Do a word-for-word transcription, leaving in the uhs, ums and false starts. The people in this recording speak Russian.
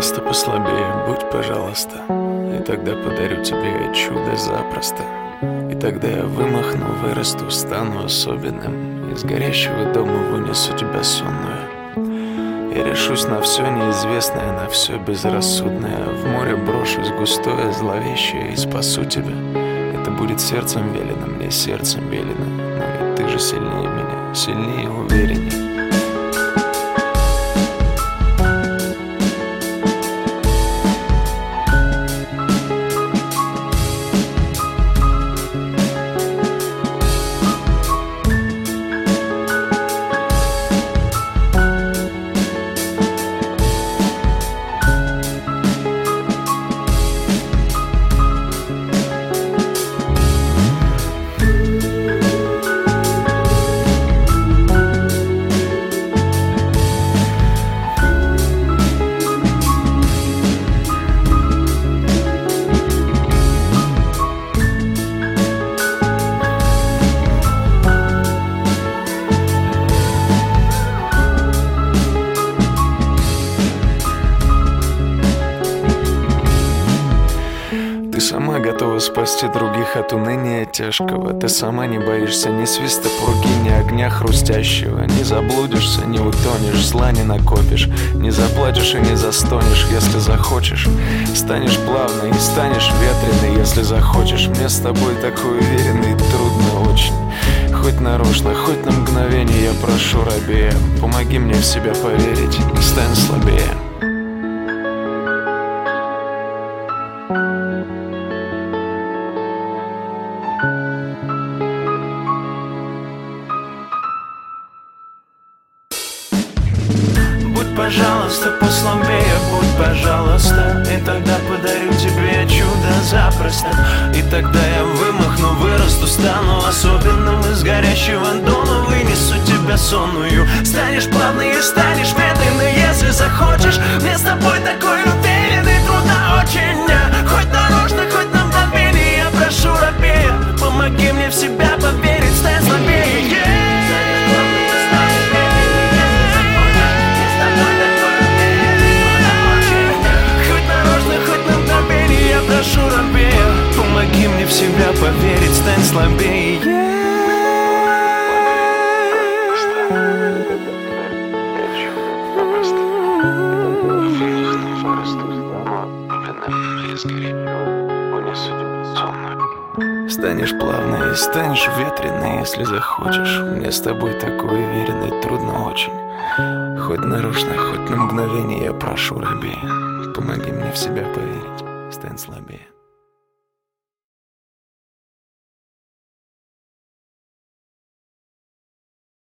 пожалуйста, послабее, будь, пожалуйста. И тогда подарю тебе чудо запросто. И тогда я вымахну, вырасту, стану особенным. Из горящего дома вынесу тебя сонную. Я решусь на все неизвестное, на все безрассудное. В море брошусь густое, зловещее и спасу тебя. Это будет сердцем велено, мне сердцем велено. Но ведь ты же сильнее меня, сильнее и увереннее. Ты сама готова спасти других от уныния тяжкого. Ты сама не боишься ни свиста пурги, ни огня хрустящего. Не заблудишься, не утонешь, зла не накопишь. Не заплачешь и не застонешь, если захочешь. Станешь плавной и станешь ветреной, если захочешь. Мне с тобой такой уверенный, трудно очень. Хоть нарочно, хоть на мгновение я прошу, рабея, помоги мне в себя поверить, стань слабее. Будь, пожалуйста, послабее, будь, пожалуйста. И тогда подарю тебе чудо запросто. И тогда я вымахну, вырасту, стану особенным. Из горящего дома вынесу тебя сонную. Станешь плавной и станешь ветреной, если захочешь. Мне с тобой такой уверенный, трудно очень. Хоть нарочно, хоть на мгновение я прошу, рабея, помоги мне в себя поверить, стань слабее. Прошу, рабея, помоги мне в себя поверить, стань слабее. Станешь плавной и станешь ветреной, если захочешь. Мне с тобой такой уверенный, трудно очень. Хоть нарочно, хоть на мгновение я прошу, рабея, помоги мне в себя поверить, стань слабее.